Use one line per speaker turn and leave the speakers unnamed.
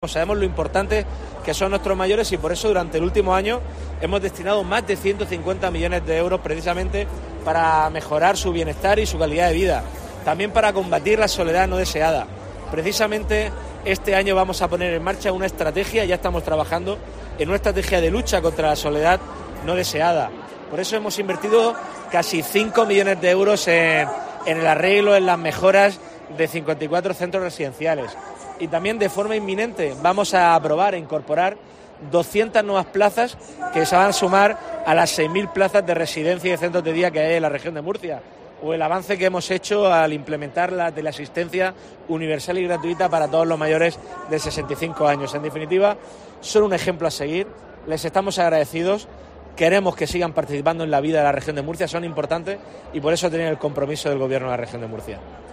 Sabemos lo importante que son nuestros mayores y por eso durante el último año hemos destinado más de 150 millones de euros precisamente para mejorar su bienestar y su calidad de vida. También para combatir la soledad no deseada. Precisamente este año vamos a poner en marcha una estrategia, ya estamos trabajando en una estrategia de lucha contra la soledad no deseada. Por eso hemos invertido casi 5 millones de euros en el arreglo, en las mejoras de 54 centros residenciales. Y también de forma inminente vamos a aprobar e incorporar 200 nuevas plazas que se van a sumar a las 6.000 plazas de residencia y de centros de día que hay en la región de Murcia, o el avance que hemos hecho al implementar la teleasistencia universal y gratuita para todos los mayores de 65 años. En definitiva, son un ejemplo a seguir, les estamos agradecidos, queremos que sigan participando en la vida de la región de Murcia, son importantes y por eso tienen el compromiso del Gobierno de la región de Murcia.